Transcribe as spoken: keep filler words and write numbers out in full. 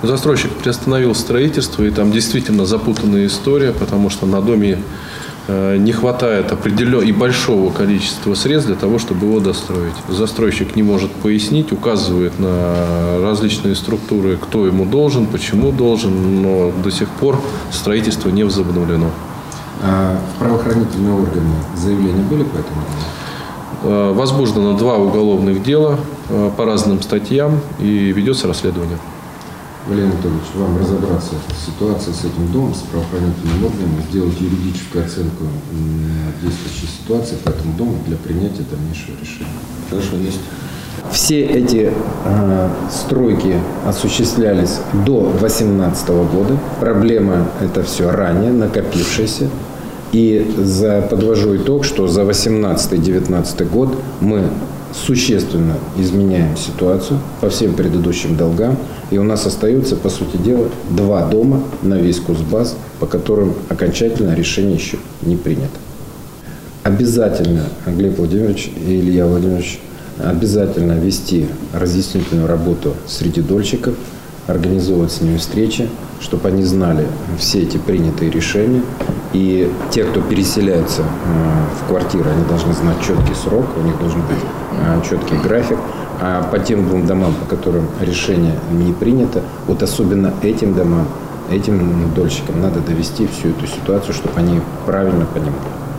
Застройщик приостановил строительство, и там действительно запутанная история, потому что на доме не хватает определенного и большого количества средств для того, чтобы его достроить. Застройщик не может пояснить, указывает на различные структуры, кто ему должен, почему должен, но до сих пор строительство не возобновлено. А в правоохранительные органы заявления были по этому поводу? Возбуждено два уголовных дела по разным статьям и ведется расследование. Валерий Анатольевич, вам разобраться в ситуации с этим домом, с правоохранительными органами, сделать юридическую оценку действующей ситуации по этому дому для принятия дальнейшего решения. Хорошо, есть. Все эти э, стройки осуществлялись до две тысячи восемнадцатого года. Проблема это все ранее, накопившаяся. И за, подвожу итог, что за две тысячи восемнадцатый — две тысячи девятнадцатый год мы существенно изменяем ситуацию по всем предыдущим долгам. И у нас остается, по сути дела, два дома на весь Кузбасс, по которым окончательное решение еще не принято. Обязательно, Глеб Владимирович и Илья Владимирович, обязательно вести разъяснительную работу среди дольщиков, организовывать с ними встречи, чтобы они знали все эти принятые решения. И те, кто переселяются в квартиры, они должны знать четкий срок, у них должен быть четкий график. А по тем двум домам, по которым решение не принято, вот особенно этим домам, этим дольщикам надо довести всю эту ситуацию, чтобы они правильно понимали.